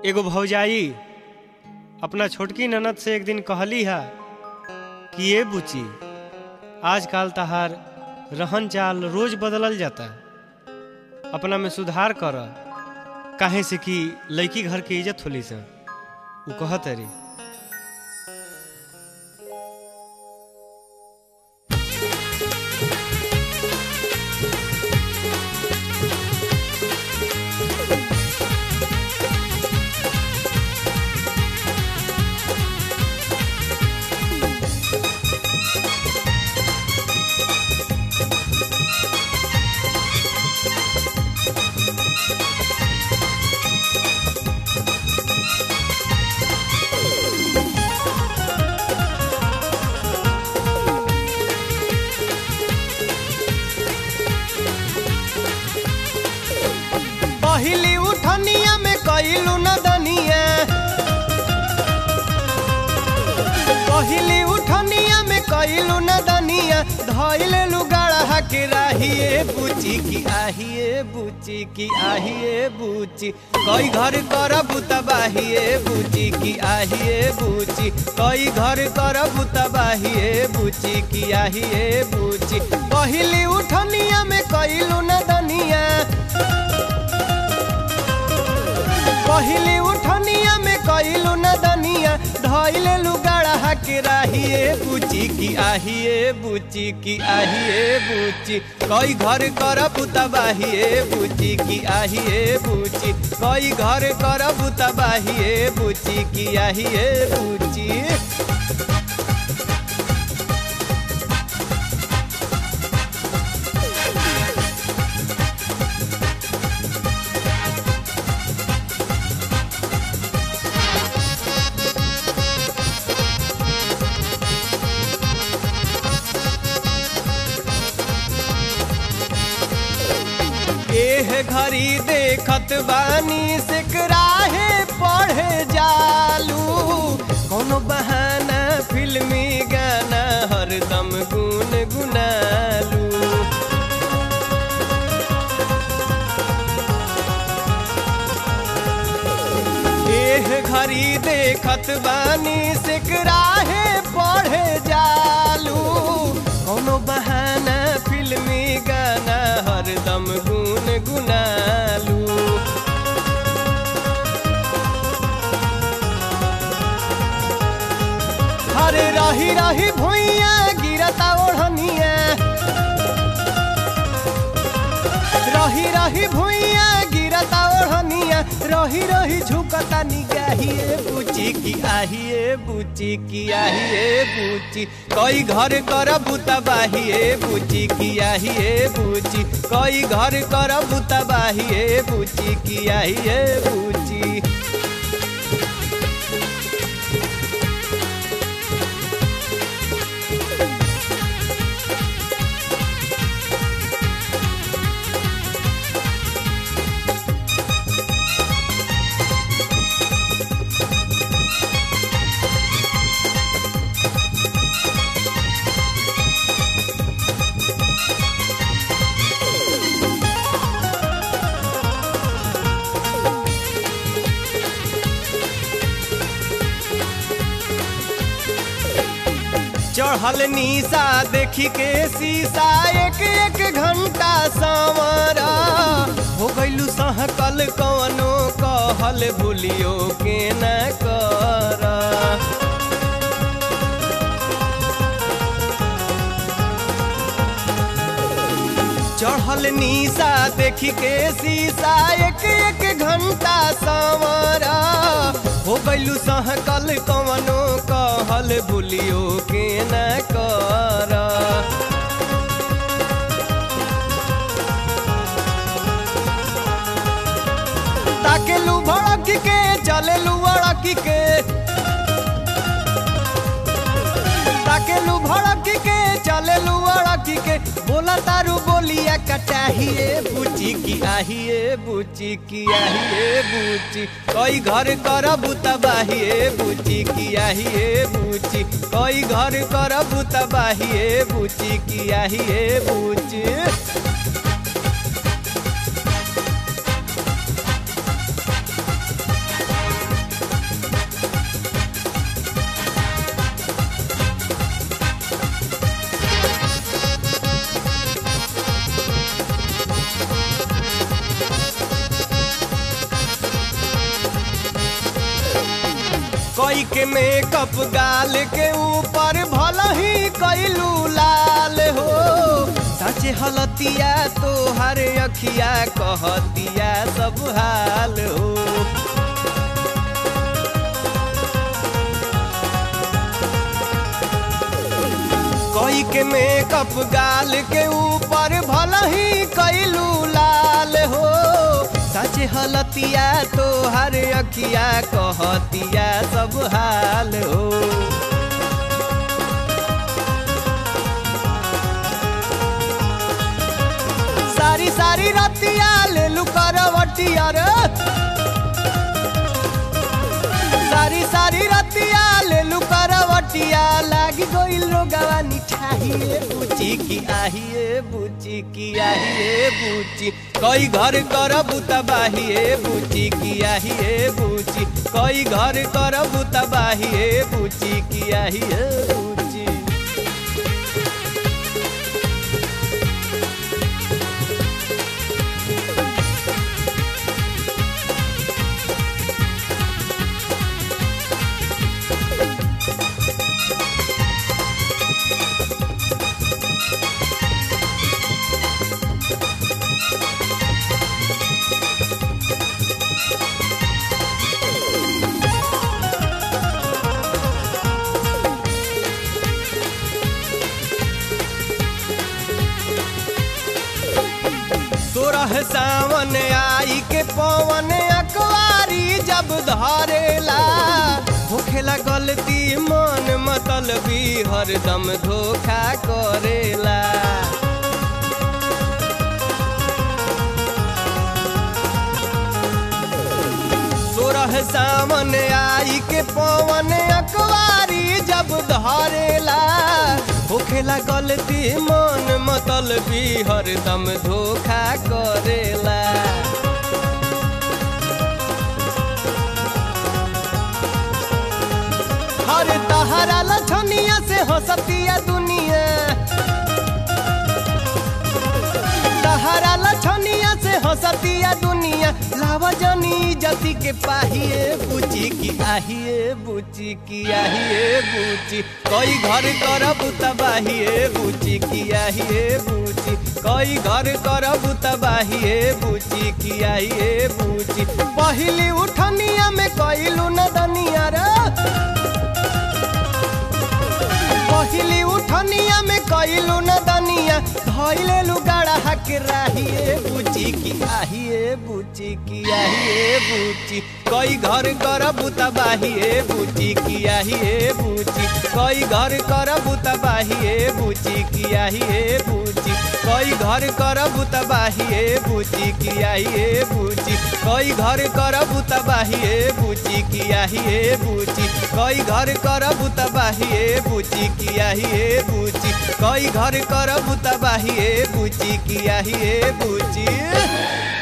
एगो भौजाई अपना छोटकी ननद से एक दिन कहली है कि ये बुची आजकल तहार रहन चाल रोज बदलल जाता, अपना में सुधार कर, काहे से कि लड़की घर के इज्जत होली से। वो कहत रे पहली उठनिया में कइलू न दनिया, पहली उठनिया में कइलू न दनिया, धइले लुगाड़ा के राहिए बुची की आहिए बुची की आहिए बुची, कई घर करबू तबाहिए बुची की आहिए बुची, कई घर करबू तबाहिए बुची की आहिए बुची। पहली उठनिया में कइलू न दनिया, पहली उठनिया में कइलू न दनिया, धइले लुगाड़ा के राहिए बुची की आहिए बुची की आहिए बुची, कई घर करबू तबाहिए बुची की आहिए बुची, कई घर करबू तबाहिए बुची की आहिए बुची। एह घड़ी देखत बानी सिकराहे पढ़े जालू, कोनो बहाना फिल्मी गाना हरदम गुन गुनालू। एह घड़ी देखत बानी सिकराहे पढ़े जालू, कोनो बहाना फिल्मी गाना हरदम गुन गुनालू। हरे रही रही भुइया गिरता ओढ़निया, रही रही भुइया गिरता ओढ़निया, रही रही झुकता निगाहिए बुची की आहिए बुची की आहिए बुची, कई घर करबू तबाहिए बुची की आहिए बुची, कई घर करबू तबाहिए बुची की आहिए बुची। चढ़ल निशा देखी के शीशा एक एक घंटा संवरा, हो गइलू सहकल कवनो कहल भूलियो के न कर। चढ़ल निशा देखी के शीशा एक एक घंटा संवरा, हो गइलू सहकल कवनो कहल भूलियो के न कर। ताकेलू भड़क के चलेलू अड़क के, ताकेलू भड़क के चलेलू अड़क के, बोला तारू बोलिया कटाहिए बुची की आहिए बुची की आहिए बुची, कई घर करबू तबाहिए बुची की आहिए बुची, कई घर करबू तबाहिए बुची की आहिए बुची। के मेकअप गाल के ऊपर भला ही कैलू लाल हो सचे हलतिया तोहर अखिया कहतिया सब हाल हो कोई के मेकअप गाल के ऊपर भला ही कैलू लाल हो सचे हलतिया तोहर अखिया कहतिया सब हाल हो सारी सारी रतिया ले लू करवटिया रे सारी सारी रतिया ले लू करवटिया लागी गइल रोगवा निठाहिए बुची की आहिए बुची की आहिए बुची कई घर करबू तबाहिए बुची की आहिए बुची कई घर करबू तबाहिए बुची की आहिए बुची तोरह सावन आई के पवन अकवारी जब धरेला होखेला गलती मन मतलबी हरदम धोखा करेला तोरह सावन आई के पवन अकवारी जब धरेला होखेला गलती मन मतलबी हरदम धोखा करेला हर तहरा लछनिया से हंसतिया दुनिया तहरा लछनिया से हंसतिया दुनिया लावजनी जति के पाहिए बुची की आहिए बुची की आहिए बुची कई घर करबू तबाहिए बुची की आहिए बुची कई घर करबू तबाहिए बुची की आहिए बुची पहली उठनिया में कैलू नदनिया रे पहली उठनिया में कैलू नदनिया धैले लुगाड़ा हक राहिए बुची की आहिए बुची की आहिए बुची कई घर करबू तबाहिए बुची की आहिए बुची कई घर करबू तबाहिए बुची की आहिए बुची कई घर करबू तबाहिए बुची की आहिए बुची कई घर करबू तबाहिए बुची की आहिए बुची कई घर करबू तबाहिए बुची की आहिए बुची कई घर करबू तबाहिए बुची की आहिए बुची